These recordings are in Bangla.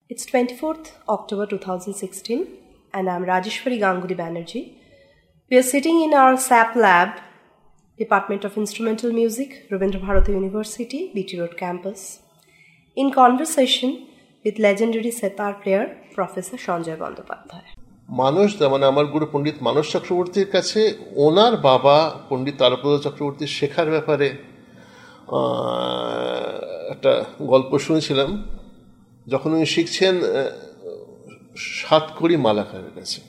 It's 24th October 2016 and I'm Rajeshwari Ganguly Banerjee. We are sitting in our SAP lab, Department of Instrumental Music, Rabindra Bharati University, BT Road campus, in conversation with legendary setar player Professor Sanjay Bandyopadhyay. মানুষ মানে আমার গুরু পণ্ডিত মানস চক্রবর্তীর কাছে ওনার বাবা পণ্ডিত তারাপদ চক্রবর্তীর শেখার ব্যাপারে একটা গল্প শুনেছিলাম। যখন উনি শিখছেন সাতকড়ি মালাকারের কাছে,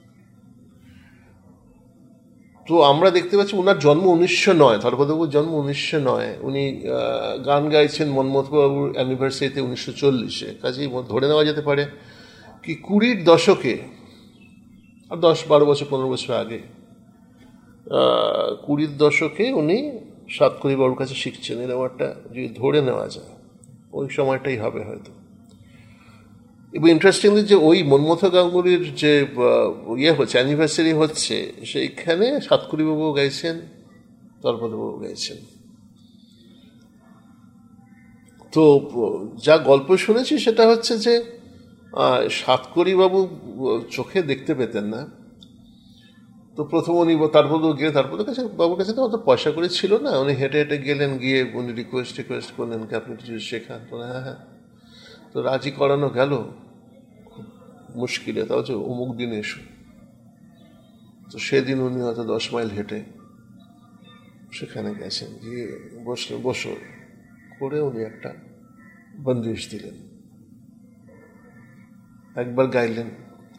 তো আমরা দেখতে পাচ্ছি ওনার জন্ম 1909, তারাপদবাবুর জন্ম 1909। উনি গান গাইছেন মন্মথবাবুর অ্যানিভার্সারিতে 1940-এ, কাজেই ধরে নেওয়া যেতে পারে কি 20-র দশকে, আর 10-12 বছর 15 বছর আগে 20-র দশকে উনি সাতকড়ি বাবুর কাছে শিখছেন। এই ব্যাপারটা যদি ধরে নেওয়া যায় ওই সময়টাই হবে হয়তো। এবং ইন্টারেস্টিংলি যে ওই মনমথ গাঙ্গুলির যে হচ্ছে অ্যানিভার্সারি হচ্ছে, সেইখানে সাতকড়ি বাবু গাইছেন, তারাপদবাবু গাইছেন। তো যা গল্প শুনেছি সেটা হচ্ছে যে সাতকড়ি বাবু চোখে দেখতে পেতেন না। তো প্রথম উনি তারাপদবাবু গিয়ে তারাপদের কাছে বাবুর কাছে তো অত পয়সা করে ছিল না, উনি হেঁটে হেঁটে গেলেন, গিয়ে উনি রিকোয়েস্ট করলেন কি আপনি কিছু শেখান। তো হ্যাঁ, তো রাজি করানো গেল খুব মুশকিলে, তা হচ্ছে অমুক দিন এসো। তো সেদিন উনি হয়তো 10 মাইল হেঁটে সেখানে গেছেন, গিয়ে বসো করে উনি একটা বন্দিশ দিলেন, একবার গাইলেন,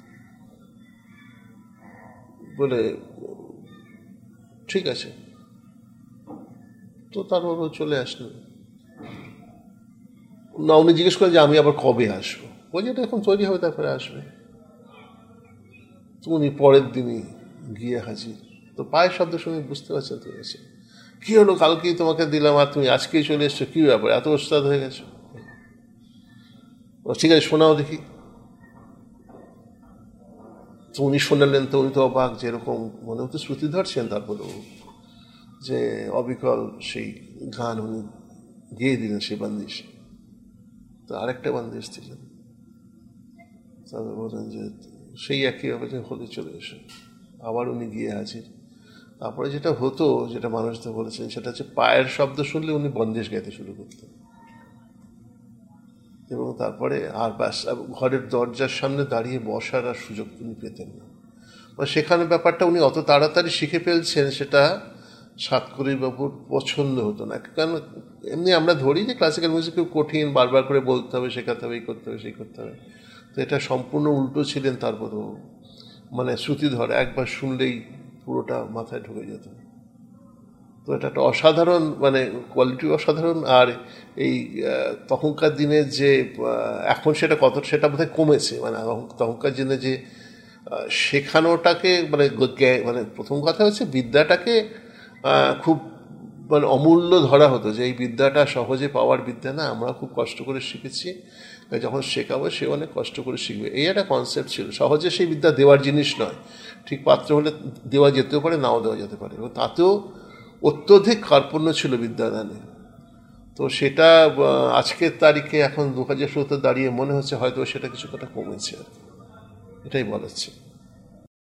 বলে ঠিক আছে। তো তারপর চলে আসলেন না। উনি জিজ্ঞেস করেন যে আমি আবার কবে আসবো, ওই যেটা এখন তৈরি হবে তারপরে আসবে। তো উনি পরের দিনই গিয়ে হাজির। তো পায়ের শব্দ শুনে বুঝতে পারছেন তো গেছে কি হলো, কালকেই তোমাকে দিলাম আর তুমি আজকেই চলে এসছো, কি ব্যাপার, এত ওস্তাদ হয়ে গেছো? ঠিক আছে শোনাও দেখি। তো উনি শোনালেন, তো উনি তো অবাক, যেরকম মনে হতো শ্রুতি ধরছেন। তারপরে যে অবিকল সেই গান উনি গেয়ে দিলেন সেই বান্দিশ। তো আরেকটা বান্দিশ দিলেন, তারপরে বললেন যে সেই একইভাবে যে হলে চলে এসে আবার উনি গিয়ে হাজির। তারপরে যেটা হতো, যেটা মানুষদের বলেছেন, সেটা হচ্ছে পায়ের শব্দ শুনলে উনি বন্দিশ গাইতে শুরু করতেন। এবং তারপরে আর ব্যাস ঘরের দরজার সামনে দাঁড়িয়ে বসার আর সুযোগ উনি পেতেন না। সেখানে ব্যাপারটা উনি অত তাড়াতাড়ি শিখে ফেলছেন, সেটা সাতকড়ি বাবুর পছন্দ হতো না। কারণ এমনি আমরা ধরি যে ক্লাসিক্যাল মিউজিক খুব কঠিন, বারবার করে বলতে হবে, শেখাতে হবে, এই করতে হবে, সেই করতে হবে। তো এটা সম্পূর্ণ উল্টো ছিলেন তারপরও, মানে শ্রুতিধর, একবার শুনলেই পুরোটা মাথায় ঢুকে যেত। তো এটা একটা অসাধারণ, মানে কোয়ালিটি অসাধারণ। আর এই তখনকার দিনে যে এখন সেটা বোধহয় কমেছে, মানে তখনকার দিনে যে শেখানোটাকে মানে প্রথম কথা হচ্ছে বিদ্যাটাকে খুব মানে অমূল্য ধরা হতো, যে এই বিদ্যাটা সহজে পাওয়ার বিদ্যা না, আমরা খুব কষ্ট করে শিখেছি, যখন শেখাবো সে অনেক কষ্ট করে শিখবে, এই একটা কনসেপ্ট ছিল। সহজে সেই বিদ্যা দেওয়ার জিনিস নয়, ঠিক পাত্র হলে দেওয়া যেতেও পারে, নাও দেওয়া যেতে পারে, এবং তাতেও অত্যধিক কার্পণ্য ছিল বিদ্যাদানে। তো সেটা আজকের তারিখে এখন 2017 দাঁড়িয়ে মনে হচ্ছে হয়তো সেটা কিছুটা কমেছে, এটাই বলাচ্ছে।